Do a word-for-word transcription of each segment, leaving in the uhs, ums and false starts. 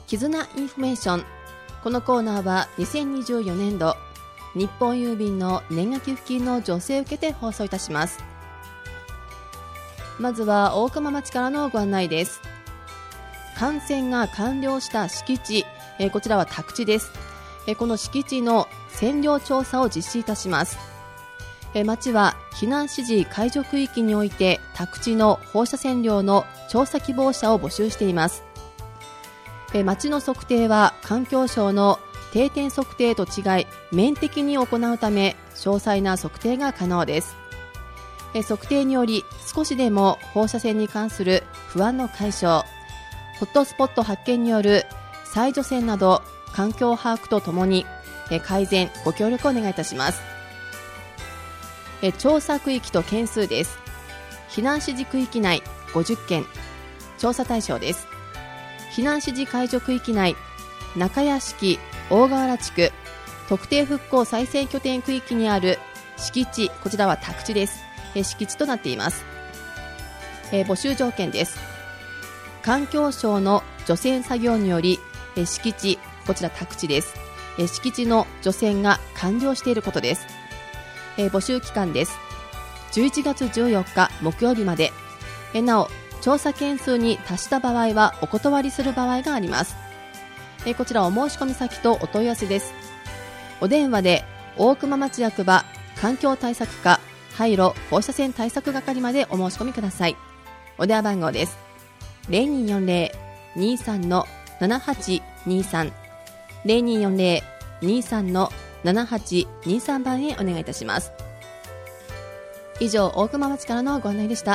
絆インフォメーション。このコーナーはにせんにじゅうよねんど日本郵便の年賀給付金の助成を受けて放送いたします。まずは大熊町からのご案内です。完成が完了した敷地、えー、こちらは宅地です。えー、この敷地の線量調査を実施いたします。えー、町は避難指示解除区域において宅地の放射線量の調査希望者を募集しています。えー、町の測定は環境省の定点測定と違い面的に行うため詳細な測定が可能です。えー、測定により少しでも放射線に関する不安の解消、ホットスポット発見による再除染など環境把握とともにえー、改善ご協力をお願いいたします。え調査区域と件数です。避難指示区域内ごじゅっけん、調査対象です。避難指示解除区域内中屋敷大河原地区特定復興再生拠点区域にある敷地、こちらは宅地です。え敷地となっています。え募集条件です。環境省の除染作業によりえ敷地、こちら宅地です。え敷地の除染が完了していることです。え募集期間です。じゅういちがつじゅうよっか木曜日まで。えなお調査件数に達した場合はお断りする場合があります。えこちらお申し込み先とお問い合わせです。お電話で大熊町役場環境対策課廃炉放射線対策係までお申し込みください。お電話番号です。 ゼロにーよんゼロ にーさん ななはちにーさん ゼロにーよんゼロ にーさん ななはちにーさん 番へお願いいたします。以上大熊町からのご案内でした。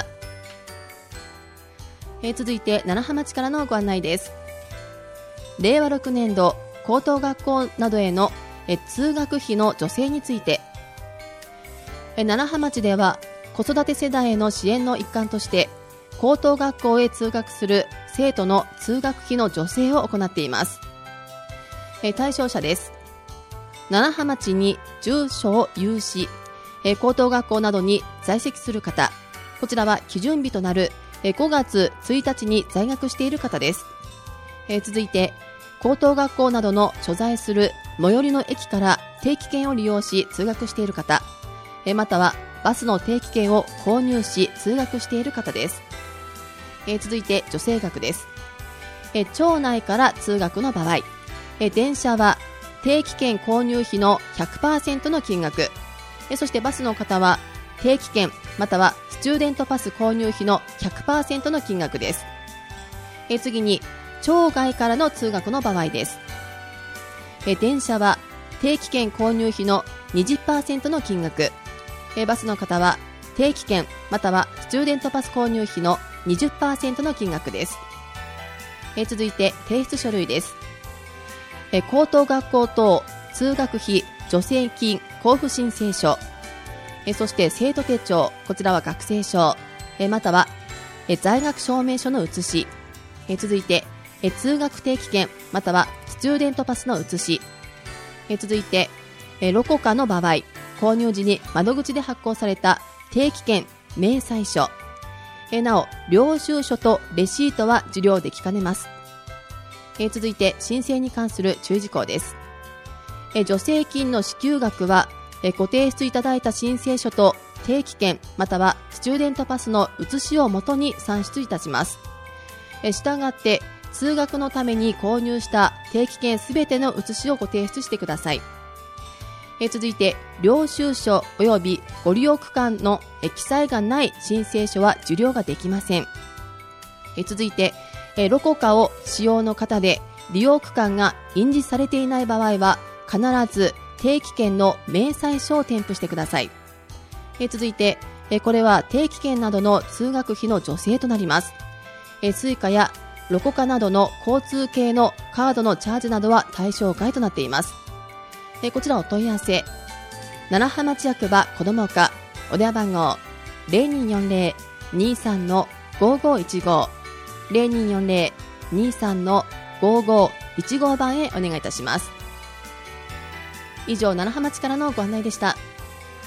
えー、続いて楢葉町からのご案内です。れいわろくねんど高等学校などへのえ通学費の助成について、え楢葉町では子育て世代への支援の一環として高等学校へ通学する生徒の通学費の助成を行っています。え対象者です。楢葉町に住所を有し、え高等学校などに在籍する方、こちらは基準日となるえごがつついたちに在学している方です。え続いて高等学校などの所在する最寄りの駅から定期券を利用し通学している方、えまたはバスの定期券を購入し通学している方です。え続いて助成額です。え町内から通学の場合、え電車は定期券購入費の ひゃくパーセント の金額、えそしてバスの方は定期券またはスチューデントパス購入費の ひゃくパーセント の金額です。え次に町外からの通学の場合です。え電車は定期券購入費の にじゅっパーセント の金額、えバスの方は定期券またはスチューデントパス購入費の にじゅっパーセント の金額です。え続いて提出書類です。え高等学校等通学費助成金交付申請書、えそして生徒手帳、こちらは学生証、えまたはえ在学証明書の写し、え続いてえ通学定期券またはスチューデントパスの写し、え続いてえロコカの場合購入時に窓口で発行された定期券明細書、えなお領収書とレシートは受領できかねます。え続いて申請に関する注意事項です。え助成金の支給額はえご提出いただいた申請書と定期券またはスチューデントパスの写しをもとに算出いたします。えしたがって通学のために購入した定期券すべての写しをご提出してください。え続いて領収書及びご利用区間のえ記載がない申請書は受領ができません。え続いてえロコカを使用の方で利用区間が印字されていない場合は必ず定期券の明細書を添付してください。え続いてえこれは定期券などの通学費の助成となります。えスイカやロコカなどの交通系のカードのチャージなどは対象外となっています。えこちらお問い合わせ楢葉町役場子ども課お電話番号 ゼロにーよんゼロ にーさん ごーごーいちご ゼロにーよんゼロ にーさん ごーごーいちご 番へお願いいたします。以上楢葉町からのご案内でした。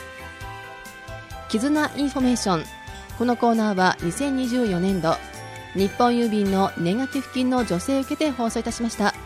絆インフォメーション。このコーナーはにせんにじゅうよねんど日本郵便の年賀寄付金の助成を受けて放送いたしました。